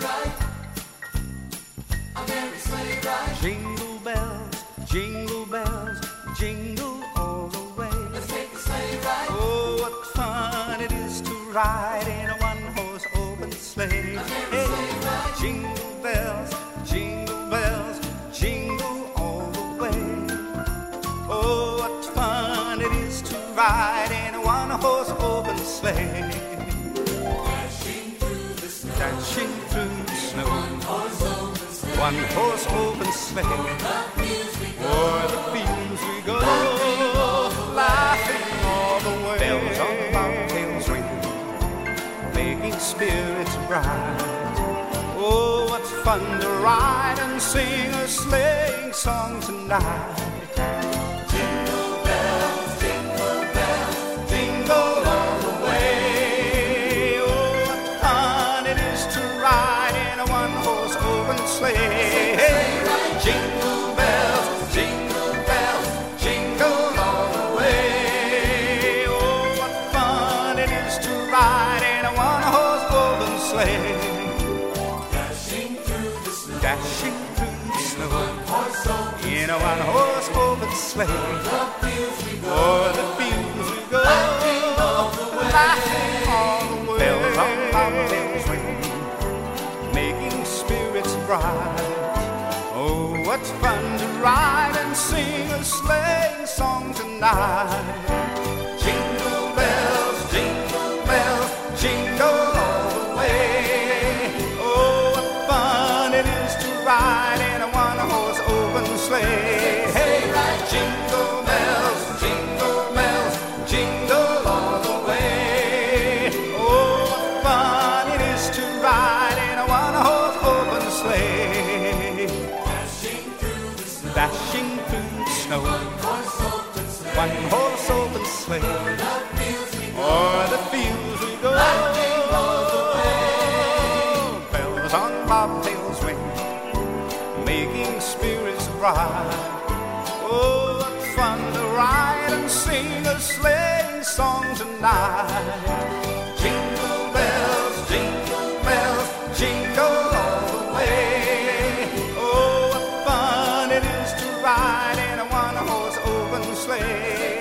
ride, a merry sleigh ride. Jingle bells, jingle all the way. Let's take a sleigh ride. Oh, what fun it is to ride in a one-horse open sleigh. Hey, jingle bells, jingle all the way. Oh, what fun it is to ride in a one-horse open sleigh. Dashing through the snow, Dashing through the snow, one-horse open sleigh. one-horse open sleigh. O'er the fields we go, O'er the fields we go, laughing all the way. Bells on bobtails ring, making spirits bright. Oh, what fun to ride and sing a sleighing song tonight. jingle bells, Jingle all the way. Oh, what fun it is to ride in a one-horse open sleigh. Jingle bells, jingle all the way. Oh, what fun it is to ride in a one-horse open sleigh. dashing through the snow, Dashing through the snow one-horse open in a one-horse open sleigh. the fields we go. O'er the fields we go, Laughing all the way. laughing all the way. Bells on bobtails ring, making spirits bright. Oh, what fun to ride and sing a sleighing song tonight. Jingle bells, jingle all the way. Oh, what fun it is to ride in a one-horse open sleigh. Hey, jingle bells, jingle all the way. Oh, what fun it is to ride in a one-horse open sleigh. Dashing through the snow, Dashing through the snow, one-horse open sleigh. one-horse open sleigh. The fields we go, O'er the fields we go, laughing all the way. bells on bobtails ring, making spirits bright. Oh, what fun to ride and sing a sleighing song tonight. Jingle bells, jingle all the way. Oh, what fun it is to ride in a one-horse open sleigh.